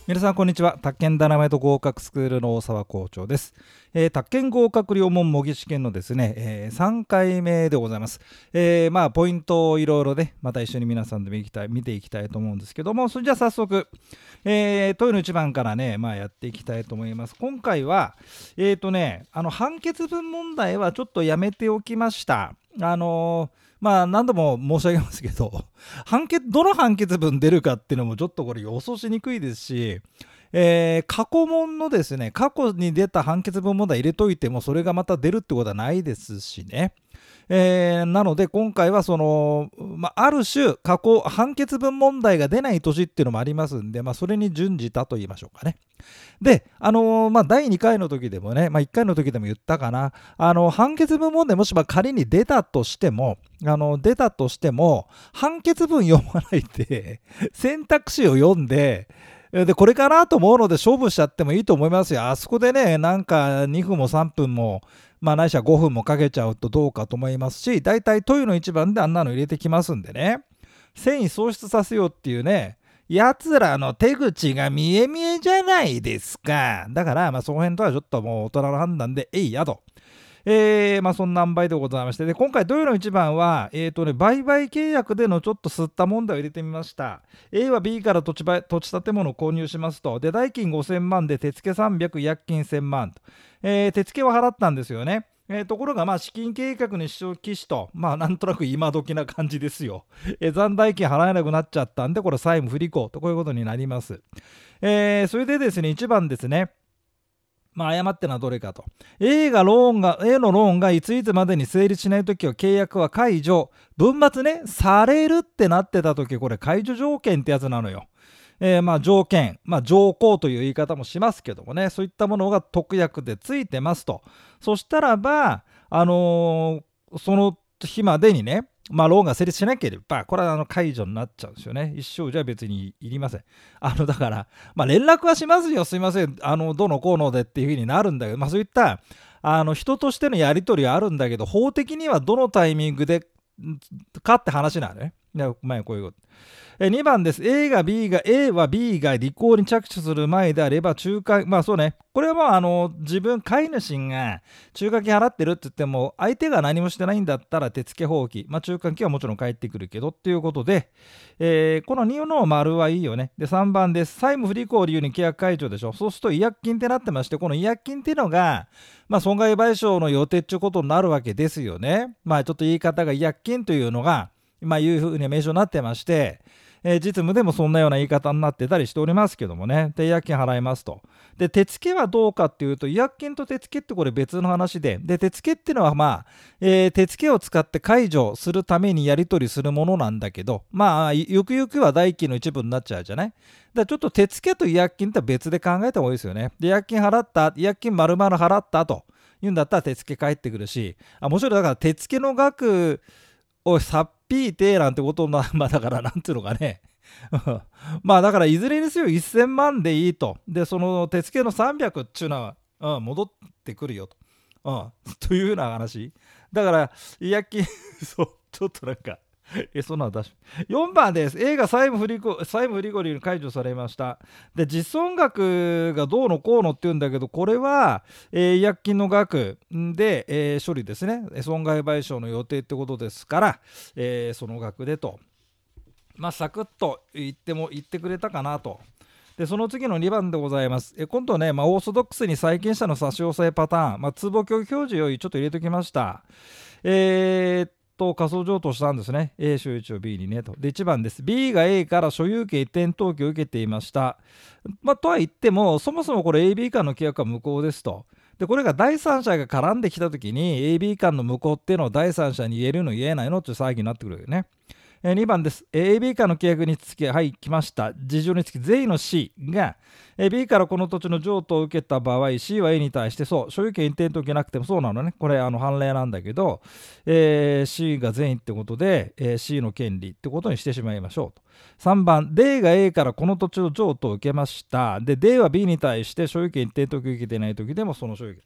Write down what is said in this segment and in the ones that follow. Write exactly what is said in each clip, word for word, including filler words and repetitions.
皆さんこんにちは。宅建ダイナマイト合格スクールの大沢校長です。えー、宅建合格両門模擬試験のですね、えー、さんかいめでございます。えー、まあポイントをいろいろね、また一緒に皆さんで見たい見ていきたいと思うんですけども、それじゃあ早速、えー、問いのいちばんからね、まあやっていきたいと思います。今回はえっ、ー、とね、あの判決文問題はちょっとやめておきました。あのーまあ何度も申し上げますけど、判決どの判決文出るかっていうのもちょっとこれ予想しにくいですし、えー、過去問のですね、過去に出た判決文問題入れといてもそれがまた出るってことはないですしね。えー、なので今回はその、まあ、ある種過去判決文問題が出ない年っていうのもありますんで、まあ、それに準じたと言いましょうかね。で、あのーまあ、だいにかいの時でもね、まあ、いっかいの時でも言ったかな、あの判決文問題もしま仮に出たとしても、あの出たとしても判決文読まないで選択肢を読んで、でこれかなと思うので勝負しちゃってもいいと思いますよ。あそこでね、なんかにふんもさんぷんも、まあないしはごふんもかけちゃうとどうかと思いますし、だいたい問いのいちばんであんなの入れてきますんでね、戦意喪失させようっていうね、やつらの手口が見え見えじゃないですか。だからまあその辺とはちょっともう大人の判断でえいやと。えー、まあそんな塩梅でございまして、で今回問いのいちばんは、えーとね、売買契約でのちょっと吸った問題を入れてみました。 A は B から土地土地建物を購入しますと、で代金ごせんまんで手付さんびゃく、違約金せんまんと、えー、手付は払ったんですよね。えー、ところがまあ資金計画に支障期しと、まあなんとなく今時な感じですよ。えー、残代金払えなくなっちゃったんで、これ債務不履行とこういうことになります。えー、それでですね、いちばんですね、まあ、誤ってのはどれかと。A がローンが A のローンがいついつまでに成立しないときは契約は解除、分末ね、されるってなってたとき、これ解除条件ってやつなのよ。えー、まあ条件、まあ条項という言い方もしますけどもね、そういったものが特約でついてますと。そしたらば、あのー、その日までにね、まあ、ローンが成立しなければ、これはあの解除になっちゃうんですよね。一生じゃ別にいりません。あの、だから、まあ、連絡はしますよ、すいません、あの、どのこうのでっていうふうになるんだけど、まあ、そういった、あの、人としてのやり取りはあるんだけど、法的にはどのタイミングでかって話なのね。前こういうこと。にばんです。A が B が A は B が履行に着手する前であれば仲介、まあそうね、これはもうあの自分買い主が仲介金払ってるって言っても相手が何もしてないんだったら手付放棄、まあ仲介金はもちろん返ってくるけどっていうことで、えー、このにの丸はいいよね。でさんばんです。債務不履行を理由に契約解除でしょ。そうすると違約金ってなってまして、この違約金っていうのがまあ損害賠償の予定っていうことになるわけですよね。まあちょっと言い方が違約金というのがまあいうふうに名称になってまして、えー、実務でもそんなような言い方になってたりしておりますけどもね。で、違約金払いますと。で、手付はどうかっていうと、違約金と手付ってこれ別の話で、で、手付っていうのはまあ、えー、手付を使って解除するためにやり取りするものなんだけど、まあ、ゆくゆくは代金の一部になっちゃうじゃない。だからちょっと手付と違約金って別で考えた方がいいですよね。で、違約金払った、違約金丸々払ったというんだったら手付返ってくるし、あ、もちろんだから手付の額をさっぴいてなんてことな、まあだからなんていうのかね。まあだからいずれにせよせんまんでいいと。で、その手付のさんびゃくっていうのは、うん、戻ってくるよと。うん、というような話。だから、違約金、そう、ちょっとなんか、え、そんなの出し。よんばんです。A が債務不履行、債務不履行に解除されました。で、実損額がどうのこうのって言うんだけど、これは、えー、違約金の額で、えー、処理ですね。損害賠償の予定ってことですから、えー、その額でと。まあ、サクッと言っても言ってくれたかなと。で、その次のにばんでございます。え今度ね、まあ、オーソドックスに債権者の差し押さえパターン、まあ、通報拒否表示をちょっと入れておきました。えー、っと、仮想譲渡したんですね。A 所有地を B にねと。で、いちばんです。B が A から所有権移転登記を受けていました。まあ、とは言っても、そもそもこれ エービー 間の契約は無効ですと。で、これが第三者が絡んできたときに エービー 間の無効っていうのを第三者に言えるの言えないのっていう騒ぎになってくるよね。にばんです。エービー 間の契約につき、はい、来ました。事情につき、税の C が B からこの土地の譲渡を受けた場合、C は A に対して、そう、所有権移転登記なくてもそうなのね。これ、あの判例なんだけど、えー、C が善意ってことで、えー、C の権利ってことにしてしまいましょうと。さんばん、D が A からこの土地の譲渡を受けました。で、D は B に対して所有権移転登記を受けていないときでも、その所有権。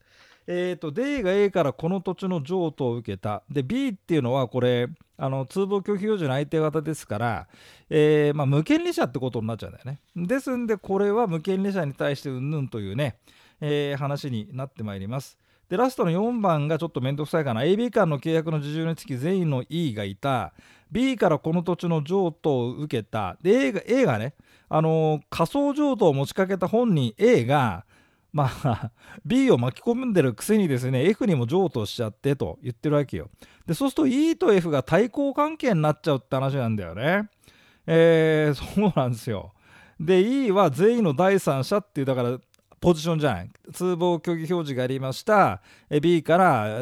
えーと、で A が A からこの土地の譲渡を受けた。で B っていうのはこれあの通報拒否表示の相手方ですから、えーまあ、無権利者ってことになっちゃうんだよね。ですんでこれは無権利者に対してうんぬんというね、えー話になってまいります。でラストのよんばんがちょっとめんどくさいかな。 エービー 間の契約の事情につき全員の E がいた。 B からこの土地の譲渡を受けた。で A が, A がね、あのー仮想譲渡を持ちかけた本人 A がまあ B を巻き込んでるくせにですね F にも譲渡しちゃってと言ってるわけよ。でそうすると E と F が対抗関係になっちゃうって話なんだよね。えー、そうなんですよ。で E は全員の第三者っていうだからポジションじゃない。通報虚偽表示がありました。え B から、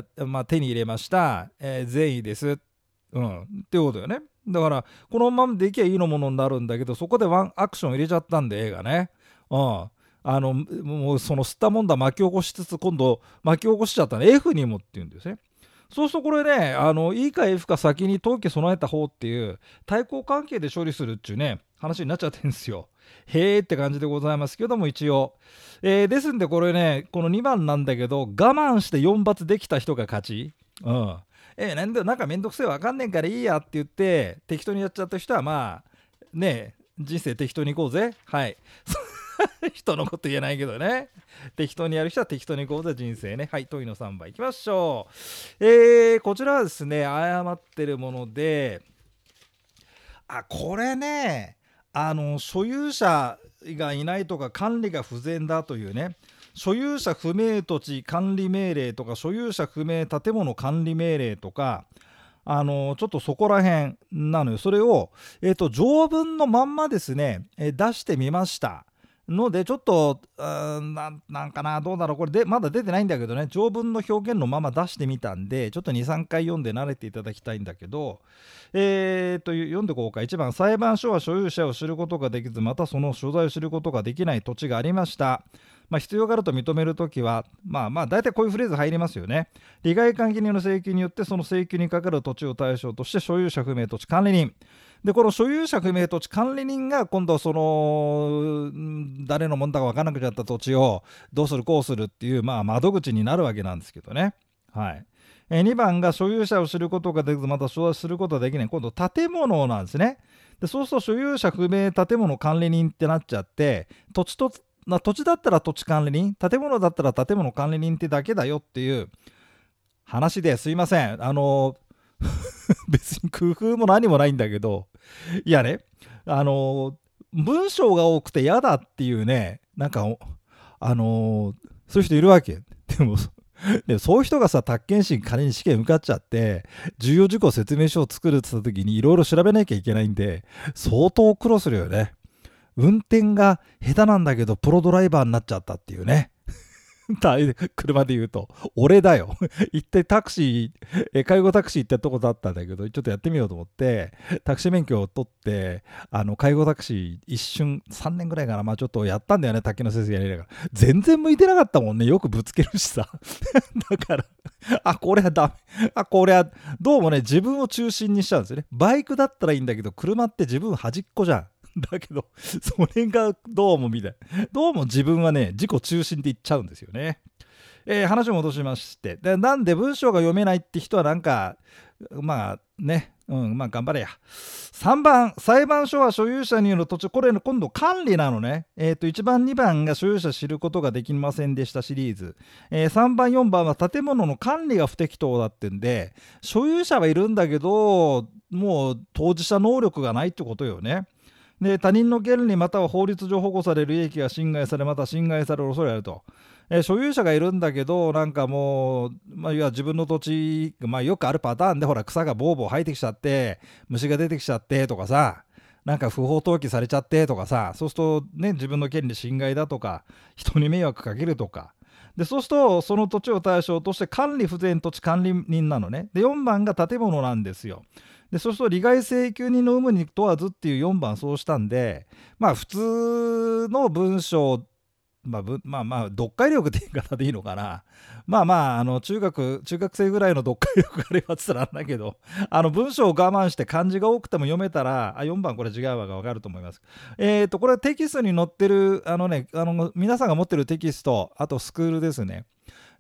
まあ、手に入れました。えー、善意です。うん。っていうことよね。だからこのままでいけばいいのものになるんだけど、そこでワンアクション入れちゃったんで A がね。うん。あのもうその吸ったもんだ巻き起こしつつ今度巻き起こしちゃったね F にもっていうんですね。そうするとこれね、あの E か F か先に登記備えた方っていう対抗関係で処理するっていうね話になっちゃってるんですよ。へーって感じでございますけども、一応、えー、ですんでこれねこのにばんなんだけど、我慢してよん罰できた人が勝ち。うんえー、なんだよなんかめんどくせえわかんねえからいいやって言って適当にやっちゃった人はまあね人生適当にいこうぜ。はい人のこと言えないけどね、適当にやる人は適当にいこうぜ人生ね。はい、問いのさんばんいきましょう。えー、こちらはですね誤ってるもので、あこれねあの所有者がいないとか管理が不全だというね、所有者不明土地管理命令とか所有者不明建物管理命令とか、あのちょっとそこら辺なのよ。それを、えーと、条文のまんまですね、えー出してみましたので、ちょっとうーん な, なんかなどうだろうこれでまだ出てないんだけどね、条文の表現のまま出してみたんでちょっと にさんかい読んで慣れていただきたいんだけど、えーと読んでこうか。いちばん、裁判所は所有者を知ることができずまたその所在を知ることができない土地がありました。まあ、必要があると認めるときはまあまあ大体こういうフレーズ入りますよね。利害関係人の請求によってその請求にかかる土地を対象として所有者不明土地管理人で、この所有者不明土地管理人が今度その誰のもんだか分からなくなった土地をどうするこうするっていう、まあ、窓口になるわけなんですけどね。はい。えにばんが所有者を知ることができずまた所有することができない、今度建物なんですね。でそうすると所有者不明建物管理人ってなっちゃって、土地とな土地だったら土地管理人、建物だったら建物管理人ってだけだよっていう話ですいません。あの別に工夫も何もないんだけど、いやね、あの文章が多くて嫌だっていうね、なんかあのそういう人いるわけ。でもでもそういう人がさ、宅建士仮に試験受かっちゃって重要事項説明書を作るって言った時にいろいろ調べなきゃいけないんで相当苦労するよね。運転が下手なんだけどプロドライバーになっちゃったっていうね車で言うと俺だよ一体タクシー介護タクシー行ったとこだったんだけどちょっとやってみようと思ってタクシー免許を取ってあの介護タクシー一瞬さんねんぐらいかな、まあちょっとやったんだよね。滝野先生やりながら全然向いてなかったもんね。よくぶつけるしさだからあこれはダメ、あこれはどうもね自分を中心にしちゃうんですよね。バイクだったらいいんだけど車って自分端っこじゃん。だけどそれがどうもみたいどうも自分はね自己中心でいっちゃうんですよね。えー、話を戻しまして、でなんで文章が読めないって人はなんかまあねうんまあ頑張れや。さんばん、裁判所は所有者による土地、これ今度管理なのね。えっといちばんにばんが所有者知ることができませんでしたシリーズ、えー、さんばんよんばんは建物の管理が不適当だってんで所有者はいるんだけどもう当事者能力がないってことよね。で他人の権利または法律上保護される利益が侵害されまた侵害される恐れがあると、えー、所有者がいるんだけどなんかもう、まあ、いや自分の土地、まあ、よくあるパターンでほら草がボーボー生えてきちゃって虫が出てきちゃってとかさ、なんか不法投棄されちゃってとかさ、そうするとね自分の権利侵害だとか人に迷惑かけるとかで、そうするとその土地を対象として管理不全土地管理人なのね。でよんばんが建物なんですよ。でそうすると利害請求人の有無に問わずっていうよんばんそうしたんで、まあ普通の文章、まあ、まあまあ読解力って言い方でいいのかな。まあまああの中学中学生ぐらいの読解力があればって言ったらなんだけど、あの文章を我慢して漢字が多くても読めたらあよんばんこれ違うわが分かると思います。えっとこれはテキストに載ってるあのねあの皆さんが持ってるテキスト、あとスクールですね。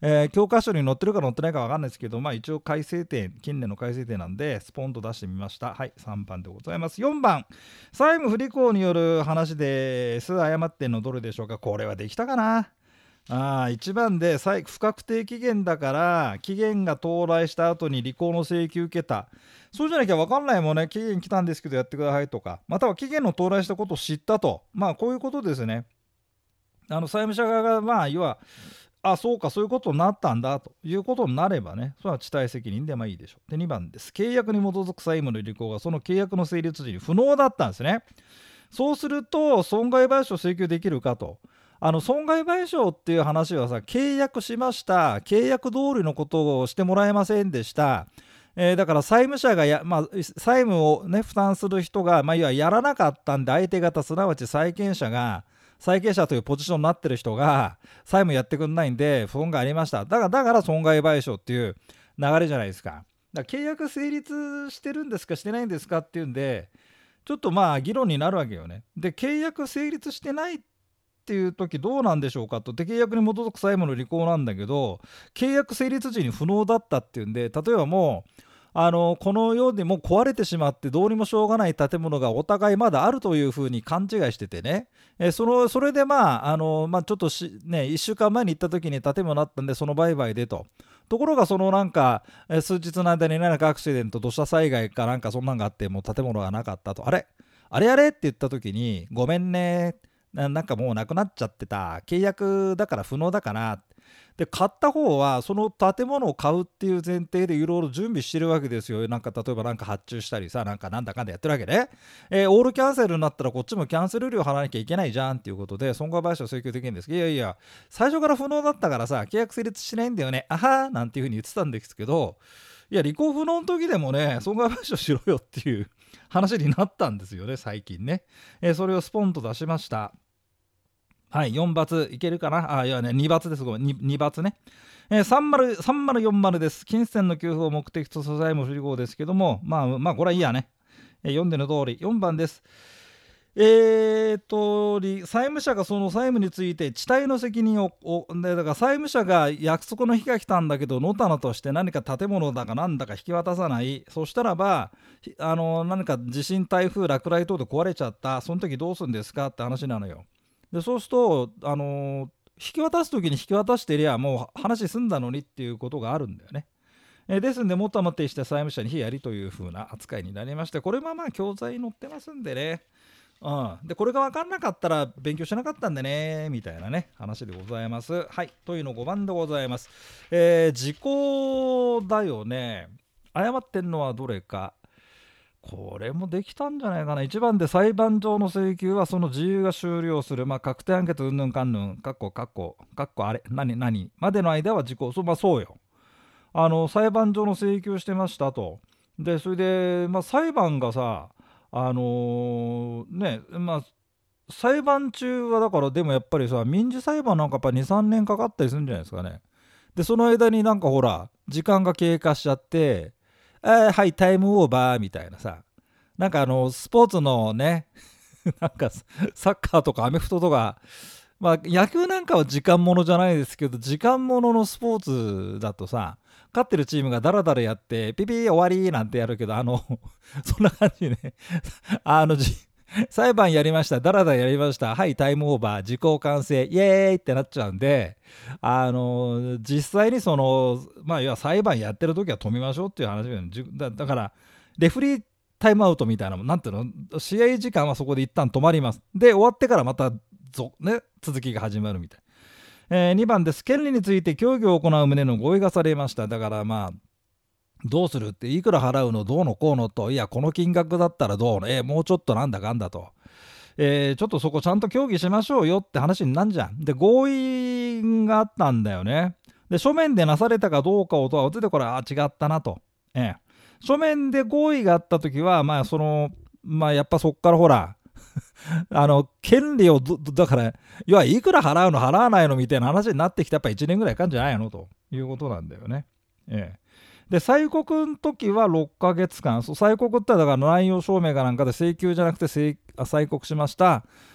えー、教科書に載ってるか載ってないか分かんないですけど、まあ一応改正点、近年の改正点なんでスポンと出してみました。はい、さんばんでございます。よんばん、債務不履行による話です。誤ってんのどれでしょうか。これはできたかな。あいちばんで不確定期限だから期限が到来した後に履行の請求受けた。そうじゃなきゃ分かんないもんね。期限来たんですけどやってくださいとか、または期限の到来したことを知ったと、まあこういうことですね。あの債務者側がまあ要はあそうかそういうことになったんだということになればね、それは遅滞責任でまあいいでしょう。でにばんです。契約に基づく債務の履行がその契約の成立時に不能だったんですね。そうすると損害賠償請求できるかと。あの損害賠償っていう話はさ、契約しました、契約通りのことをしてもらえませんでした、えー、だから債務者がや、まあ、債務を、ね、負担する人が、まあ、要はやらなかったんで相手方すなわち債権者が債権者というポジションになってる人が債務やってくんないんで不穏がありました。だからだから損害賠償っていう流れじゃないですか。だから契約成立してるんですかしてないんですかっていうんでちょっとまあ議論になるわけよね。で契約成立してないっていう時どうなんでしょうかと。で契約に基づく債務の履行なんだけど契約成立時に不能だったっていうんで、例えばもうあのこの世でも壊れてしまってどうにもしょうがない建物がお互いまだあるというふうに勘違いしててね、えそのそれでまああの、まあ、ちょっとし、ね、いっしゅうかんまえに行った時に建物あったんでその売買でと。ところがそのなんか数日の間に何かアクシデント土砂災害かなんかそんなんがあってもう建物がなかったと。あれあれあれって言った時にごめんねな、なんかもうなくなっちゃってた契約だから不能だからで買った方はその建物を買うっていう前提でいろいろ準備してるわけですよ。なんか例えばなんか発注したりさなんかなんだかんだやってるわけね、えー、オールキャンセルになったらこっちもキャンセル料払わなきゃいけないじゃんっていうことで損害賠償請求できるんですけど、いやいや最初から不能だったからさ契約成立しないんだよねあはーなんていうふうに言ってたんですけど、いや履行不能の時でもね損害賠償しろよっていう話になったんですよね最近ね、えー、それをスポンと出しました。はい、よんばついけるかなあ、いやね、にばつです。ごめん、に, にばつね。えー、さんまる、さんまるよんまるです。金銭の給付を目的とする債務不履行ですけども、まあ、まあ、これはいいやね。えー、読んでの通り、よんばんです。えーと、債務者がその債務について遅滞の責任を、でだから債務者が約束の日が来たんだけど、のたのとして何か建物だかなんだか引き渡さない、そしたらば、あの何か地震、台風、落雷等で壊れちゃった、その時どうするんですかって話なのよ。でそうすると、あのー、引き渡す時に引き渡してりゃもう話済んだのにっていうことがあるんだよね。えー、ですんでもっともってして債務者に非やりという風な扱いになりまして、これはまあ教材に載ってますんでね、うん、でこれが分かんなかったら勉強しなかったんでねみたいなね話でございます。はい、というのごばんでございます。えー、時効だよね。誤ってんのはどれか。これもできたんじゃないかな。いちばんで裁判上の請求はその自由が終了する、まあ、確定判決うんぬんかんぬんかっこかっこかっこあれ何何までの間は時効、そう、まあ、そうよ。あの裁判上の請求してましたと。でそれで、まあ、裁判がさあのー、ねまあ裁判中はだからでもやっぱりさ民事裁判なんかやっぱにさんねんかかったりするんじゃないですかね。でその間になんかほら時間が経過しちゃってあはいタイムオーバーみたいなさ、なんかあのスポーツのねなんかサッカーとかアメフトとか、まあ野球なんかは時間ものじゃないですけど時間もののスポーツだとさ勝ってるチームがダラダラやってピピー終わりなんてやるけど、あのそんな感じねあのじ裁判やりましたダラダラやりましたはいタイムオーバー時効完成イエーイってなっちゃうんで、あの実際にそのまあ要は裁判やってる時は止めましょうっていう話だ。だからレフリータイムアウトみたいななんていうの試合時間はそこで一旦止まります。で終わってからまたね、続きが始まるみたいな、えー、にばんです。権利について協議を行う旨の合意がされました。だからまあどうするっていくら払うのどうのこうのと、いやこの金額だったらどうのえー、もうちょっとなんだかんだと、えー、ちょっとそこちゃんと協議しましょうよって話になんじゃん。で合意があったんだよね。で書面でなされたかどうかを問わずでこれあ違ったなと、えー、書面で合意があった時はまあそのまあやっぱそっからほらあの権利をだから要はいくら払うの払わないのみたいな話になってきてやっぱいちねんぐらいかんじゃないのということなんだよね。ええ、で催告の時はろっかげつかん、催告ってだから内容証明かなんかで請求じゃなくて催告しました。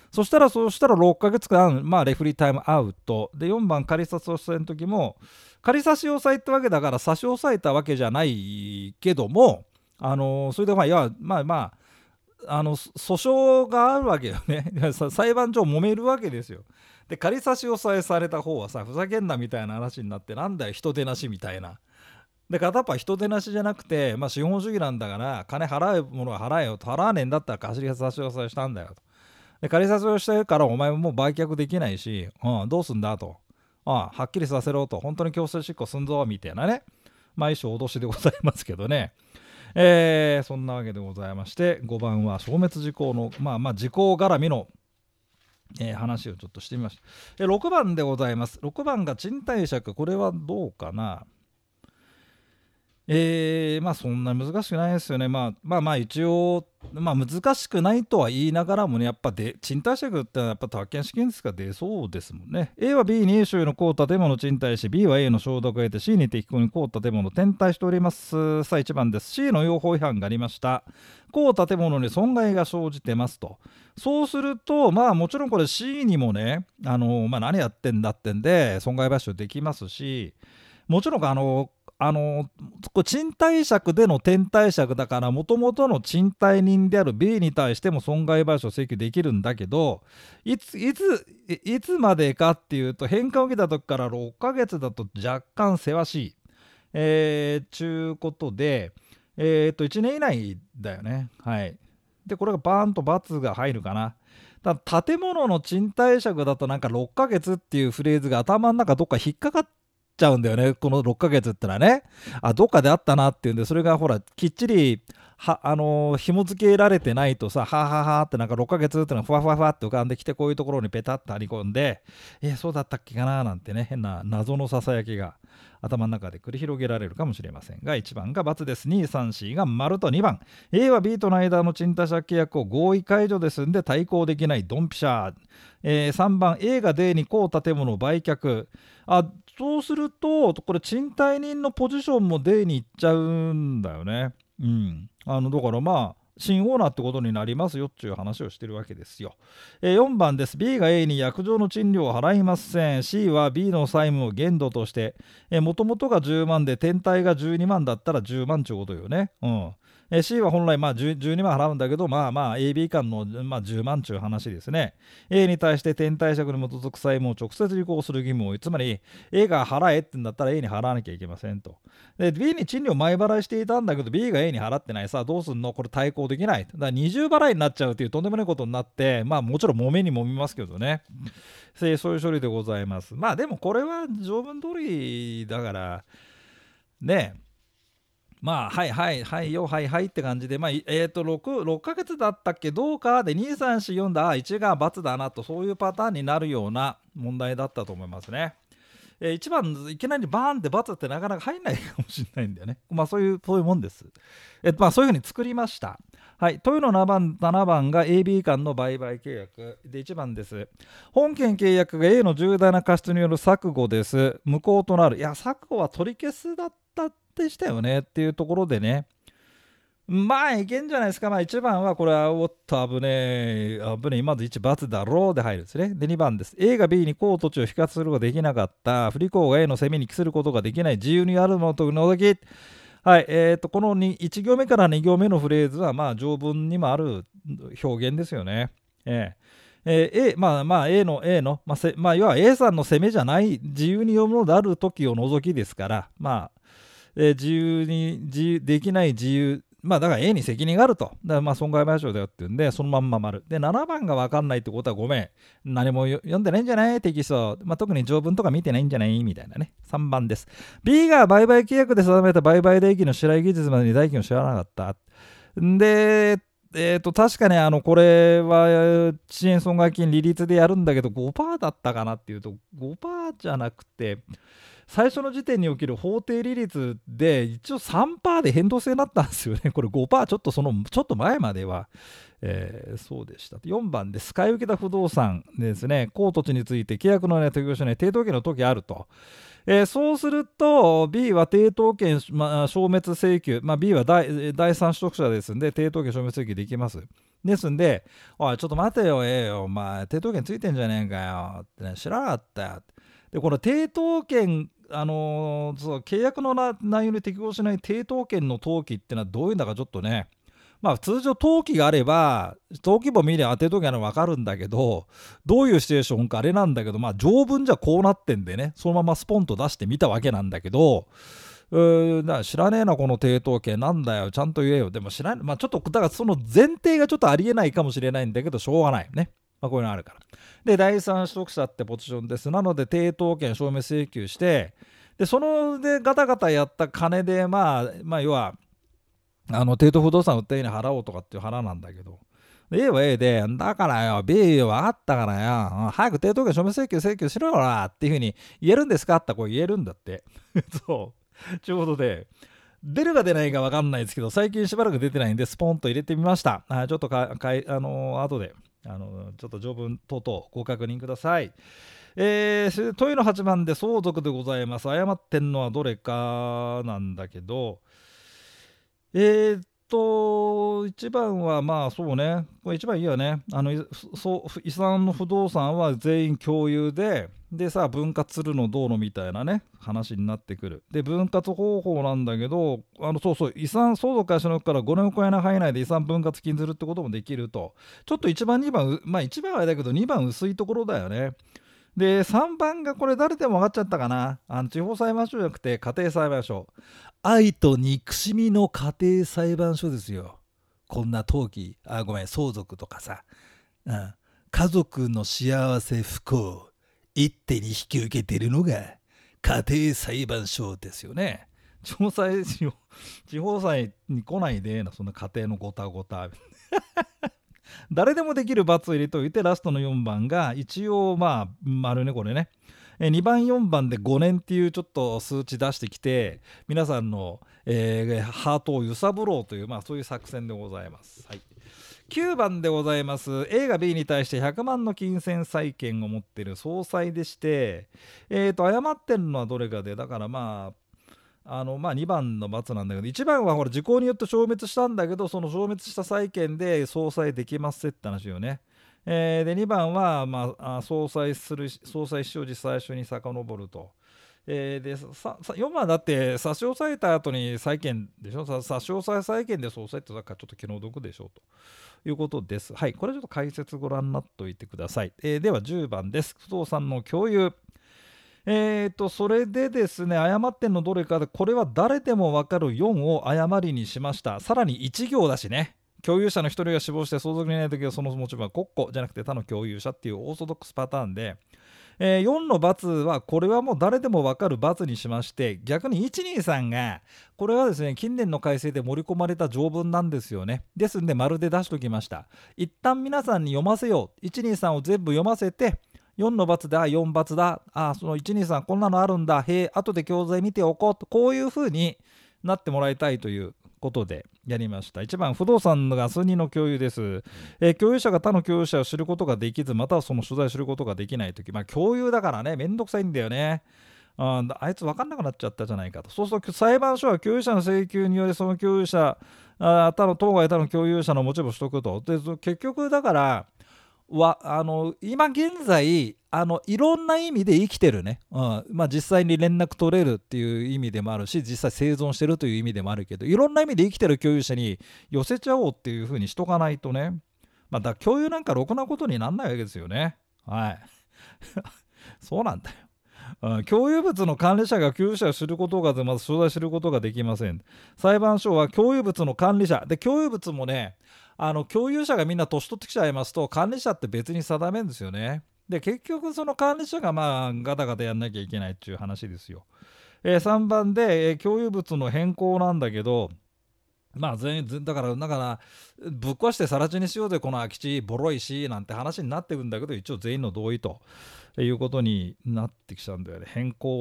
そしたらそうしたらろっかげつかん、まあ、レフリータイムアウトで、よんばん仮差し押さえの時も仮差し押さえってわけだから差し押さえたわけじゃないけども、あのそれでまあいやまあまああの訴訟があるわけよね裁判所揉めるわけですよ。で仮差し押さえされた方はさ、ふざけんなみたいな話になって、なんだよ人手なしみたいな。で片っ端人手なしじゃなくて、まあ、資本主義なんだから金払うものは払えよと、払わねえんだったら仮差し押さえしたんだよと。で仮差し押さえしてるからお前ももう売却できないし、うん、どうすんだと、ああはっきりさせろと、本当に強制執行すんぞみたいなね、まあ一種脅しでございますけどね。えー、そんなわけでございまして、ごばんは消滅時効のまあまあ時効絡みのえー、話をちょっとしてみました。えー、ろくばんでございます。ろくばんが賃貸借、これはどうかな。えー、まあそんな難しくないですよね。まあまあまあ一応、まあ難しくないとは言いながらもね、やっぱで賃貸借ってのはやっぱ宅建試験ですから出そうですもんね。A は B に A 州の公建物賃貸し、B は A の承諾を得て C に適合に公建物転貸しております。さあいちばんです。C の用法違反がありました。公建物に損害が生じてますと。そうすると、まあもちろんこれ C にもね、あのまあ何やってんだってんで損害賠償できますし、もちろんあのあの賃貸借での転貸借だから、もともとの賃貸人である B に対しても損害賠償請求できるんだけど、いついついつまでかっていうと、返還を受けた時からろっかげつだと若干せわしい、えー、ちゅうことで、えー、といちねん以内だよね。はい。でこれがバーンと×が入るかな。だ建物の賃貸借だとなんかろっかげつっていうフレーズが頭の中どっか引っかかってちゃうんだよね、このろっかげつってのはね。あ、どっかであったなっていうんで、それがほらきっちりはあのー、紐付けられてないとさ、はははってなんかろっかげつってのがふわふわふわって浮かんできて、こういうところにペタッと張り込んで、えそうだったっけかななんてね、変な謎のささやきが頭の中で繰り広げられるかもしれませんが、いちばんが×です。に、さん、よんが丸と、にばん A は B との間の賃貸借契約を合意解除ですんで対抗できないドンピシャー、えー、さんばん A が D に公建物を売却。あそうするとこれ賃貸人のポジションも D に行っちゃうんだよね。うん、あのだからまあ新オーナーってことになりますよっていう話をしてるわけですよ。えー、よんばんです。 B が A に約定の賃料を払いません。 C は B の債務を限度としてもともとがじゅうまんで転貸がじゅうにまんだったらじゅうまんちゅうことよね。うん。えー、C は本来まあじゅうにまん払うんだけど、まあまあ エービー 間のまあじゅうまんちゅう話ですね。 A に対して転貸借に基づく債務を直接履行する義務を、つまり A が払えってんだったら A に払わなきゃいけませんと。で B に賃料前払いしていたんだけど B が A に払ってない、さあどうすんの、これ対抗できない。だから二重払いになっちゃうっていうとんでもないことになって、まあもちろん揉めに揉みますけどね、そういう処理でございます。まあでもこれは条文通りだからね、まあはいはいはいよはいはいって感じで、まあえっと 6, 6ヶ月だったっけどうかでにさんしよんだ、いちが×だなと、そういうパターンになるような問題だったと思いますね。えー、いちばんいきなりバーンって×ってなかなか入んないかもしれないんだよね。まあそういうそういうもんです。えっとまあそういうふうに作りました。はい、というのななばんななばんが エービー 間の売買契約で、いちばんです。本件契約が A の重大な過失による錯誤です。無効となる。いや錯誤は取り消すだったでしたよねっていうところでね、まあいけんじゃないですか。まあいちばんはこれはおっと危ねえ危ねえ、まずいち×だろうで入るんですね。でにばんです。 A が B に公土地を比較することができなかった、不履行が A の責めに帰することができない、自由にあるものと除き。はい、えー、とこのいち行目からに行目のフレーズはまあ条文にもある表現ですよね。えーえー、A まあまあ A の A の、まあせまあ、要は A さんの責めじゃない自由に読むのである時を除きですから、まあ、えー、自由に自由できない自由、まあだから A に責任があると。だからまあ損害賠償だよって言うんで、そのまんま丸。で、ななばんが分かんないってことはごめん。何も読んでないんじゃないテキスト。まあ特に条文とか見てないんじゃないみたいなね。さんばんです。B が売買契約で定めた売買代金の支払い技術までに代金を支払わなかった。で、えーと、確かにあのこれは遅延損害金利率でやるんだけど ごパーセント だったかなっていうと ごパーセント じゃなくて最初の時点における法定利率で一応 さんパーセント で変動制になったんですよね。これ ごパーセント ちょっとそのちょっと前までは、えー、そうでした。よんばんです。買い受けた不動産ですね、公土地について契約の、ね、適用しない抵当権の時あると。えー、そうすると B は抵当権、まあ、消滅請求、まあ、B は 第, 第三取得者ですんで抵当権消滅請求できます。ですんで、おいちょっと待てよ、ええよ、お前抵当権ついてんじゃねえかよって、ね、知らなかったよ。でこの抵当権、あのー、そう契約の内容に適合しない抵当権の登記っていうのはどういうんだかちょっとね、まあ通常登記があれば登記簿見れば抵当権あるの分かるんだけど、どういうシチュエーションかあれなんだけど、まあ条文じゃこうなってんでね、そのままスポンと出してみたわけなんだけど、うーだから知らねえなこの抵当権なんだよちゃんと言えよ。でも知らない、まあちょっとだからその前提がちょっとありえないかもしれないんだけどしょうがないね。まあこういうのあるから。で第三取得者ってポジションです。なので抵当権証明請求して、でそのでガタガタやった金でまあまあ要はあの抵当不動産売ったように払おうとかっていう腹なんだけど、A は A で、だからよ、B はあったからよ、早く抵当権証明請求請求しろよなっていうふうに言えるんですかってこう言えるんだって。そう。ということで、出るか出ないか分かんないですけど、最近しばらく出てないんで、スポンと入れてみました。あちょっとかかい、あのー、後で、あのー、ちょっと条文等々ご確認ください。えー、問いのはちばんで相続でございます。誤ってんのはどれかなんだけど、えー、っといちばんはまあそうね、これいちばんいいよね。あのそう遺産の不動産は全員共有で、でさ分割するのどうのみたいなね話になってくる。で分割方法なんだけど、あのそうそう遺産相続開始のからごねんを超えない範囲内で遺産分割禁ずるってこともできると。ちょっといちばんにばん、まあいちばんはあれだけどにばん薄いところだよね。でさんばんがこれ誰でも分かっちゃったかな。あの地方裁判所じゃなくて家庭裁判所、愛と憎しみの家庭裁判所ですよ。こんな登記、あごめん相続とかさ、うん、家族の幸せ不幸一手に引き受けてるのが家庭裁判所ですよね。地方裁地方裁に来ないでな、そんな家庭のごたごた誰でもできる罰を入れておいて、ラストのよんばんが一応まあ丸ねこれね。にばんよんばんでごねんっていうちょっと数値出してきて、皆さんの、えー、ハートを揺さぶろうという、まあ、そういう作戦でございます。はい、きゅうばんでございます。 A が B に対してひゃくまんの金銭債権を持っている総裁でして、えーと誤ってるのはどれかで、だからまああのまあにばんの罰なんだけど、いちばんはほら時効によって消滅したんだけど、その消滅した債権で総裁できますって話よね。えー、でにばんは、まあ、総裁する総裁使用時最初に遡ると。えー、でよんばんだって差し押さえた後に債権でしょ。差し押さえ債権で総裁ってだからちょっと気の毒でしょうということです。はい、これちょっと解説ご覧になっておいてください。えー、ではじゅうばんです。不動産の共有。えーとそれでですね、誤ってんのどれかで、これは誰でも分かるよんを誤りにしました。さらにいち行だしね、共有者のひとりが死亡して相続にないときはその持ち分は国庫じゃなくて他の共有者っていうオーソドックスパターンで、えー、よんの罰はこれはもう誰でも分かる罰にしまして、逆にいちにさんがこれはですね近年の改正で盛り込まれた条文なんですよね。ですんで丸で出しときました。一旦皆さんに読ませよう、いちにさんを全部読ませて、よんの罰だ、よん罰だ、あそのいちにさんこんなのあるんだ、へえ後で教材見ておこうと、こういう風になってもらいたいということでやりました。いちばん不動産が数人の共有です、えー、共有者が他の共有者を知ることができず、またはその所在を知ることができないとき、まあ共有だからねめんどくさいんだよね。あ, あいつ分かんなくなっちゃったじゃないかと。そうすると裁判所は共有者の請求によりその共有者あ他の当該他の共有者の持ち分を取得と。で結局だからはあの今現在あのいろんな意味で生きてるね、うんまあ、実際に連絡取れるっていう意味でもあるし、実際生存してるという意味でもあるけど、いろんな意味で生きてる共有者に寄せちゃおうっていう風にしとかないとね、まあ、だ共有なんかろくなことになんないわけですよね。はいそうなんだよ。うん、共有物の管理者が共有者を知ることがまず所在知ることができません。裁判所は共有物の管理者で、共有物もねあの共有者がみんな年取ってきちゃいますと管理者って別に定めるんですよね。で結局その管理者がまあガタガタやんなきゃいけないっていう話ですよ。えー、さんばんで、えー、共有物の変更なんだけど、まあ全員だからだからぶっ壊して更地にしようぜこの空き地ボロいしなんて話になってくんだけど、一応全員の同意ということになってきちゃうんだよね。変更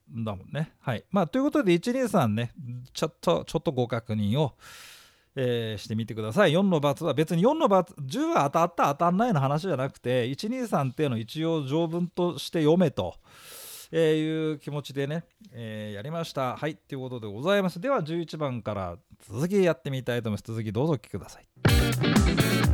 だもんね。はい。まあということでいちにさんね、ちょっとちょっとご確認を、えーしてみてください。よんの×は別によんの×、じゅうは当たった当たんないの話じゃなくて、いちにさんっていうのを一応条文として読めと、えーいう気持ちでね、えーやりました。はい、ということでございます。ではじゅういちばんから続きやってみたいと思います。続きどうぞお聞きください。